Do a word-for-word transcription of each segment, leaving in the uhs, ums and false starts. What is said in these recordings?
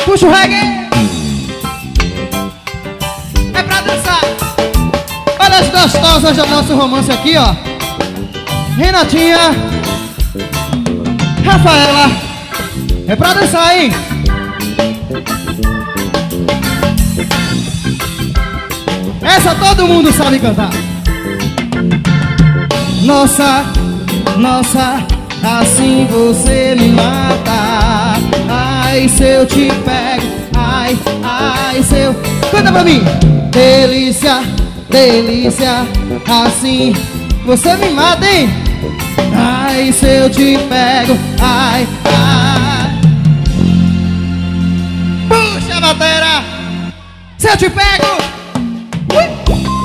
Puxa o reggae. É pra dançar. Olha as gostosas do nosso romance aqui, ó. Renatinha, Rafaela. É pra dançar, hein? Essa todo mundo sabe cantar. Nossa, nossa, assim você me mata. Ai, se eu te pego, ai, ai, se eu... Canta pra mim. Delícia, delícia, assim você me mata, hein? Ai, se eu te pego, ai, ai. Puxa a batera. Se eu te pego. Ui.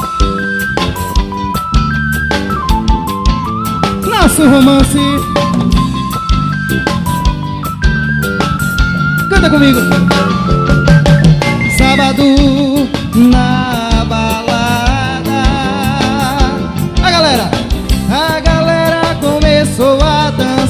Nosso romance. Canta comigo. Sábado na balada. A galera, a galera começou a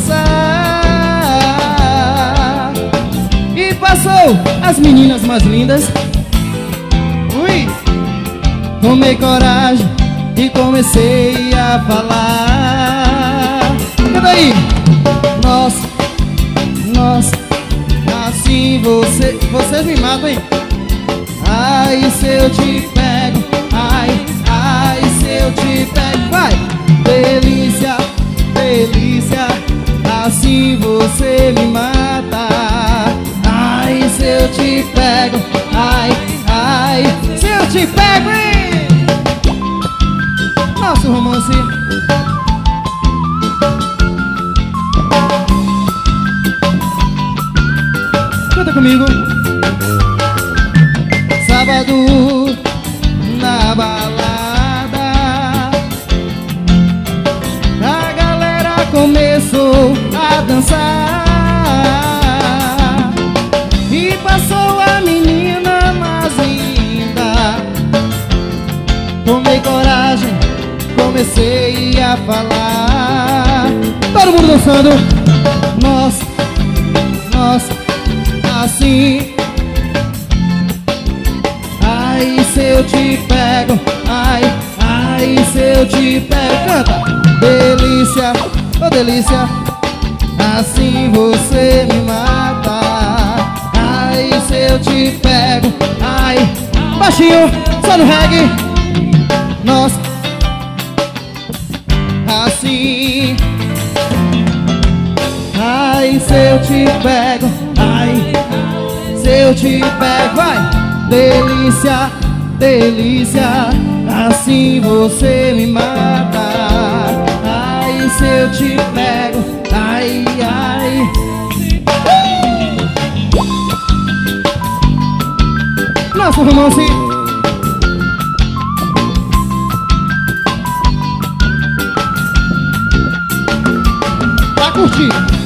dançar e passou as meninas mais lindas. Ui. Tomei coragem e comecei a falar. Canta aí. Nossa, nossa, assim você, vocês me matam, hein? Ai, se eu te pego, ai, ai, se eu te pego, vai! Delícia, delícia, assim você me mata. Ai, se eu te pego, ai, ai, se eu te pego, hein? Nosso romance. Canta comigo. Sábado na balada, a galera começou a dançar e passou a menina mais linda. Tomei coragem, comecei a falar. Todo mundo dançando. Nossa, nossa, assim. Ai, se eu te pego, ai, ai, se eu te pego. Canta. Delícia, oh delícia, assim você me mata. Ai, se eu te pego, ai. Baixinho, só no reggae. Nossa, assim. Ai, se eu te pego, ai, se eu te pego, vai. Delícia, delícia, assim você me mata. Ai, se eu te pego, ai, ai. Nosso romance. Pra curtir.